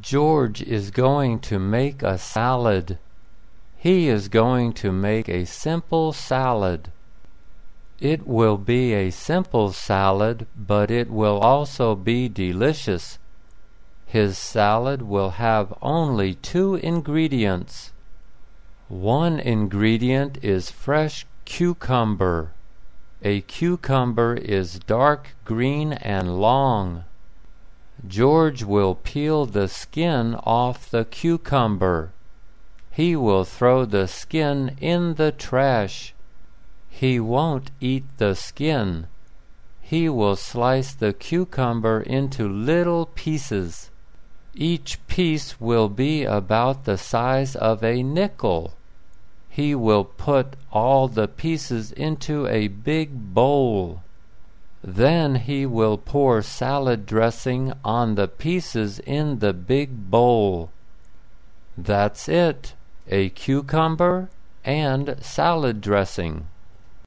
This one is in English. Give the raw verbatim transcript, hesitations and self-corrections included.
George is going to make a salad. He is going to make a simple salad. It will be a simple salad, but it will also be delicious. His salad will have only two ingredients. One ingredient is fresh cucumber. A cucumber is dark green and long. George will peel the skin off the cucumber. He will throw the skin in the trash. He won't eat the skin. He will slice the cucumber into little pieces. Each piece will be about the size of a nickel. He will put all the pieces into a big bowl. Then he will pour salad dressing on the pieces in the big bowl. That's it, a cucumber and salad dressing.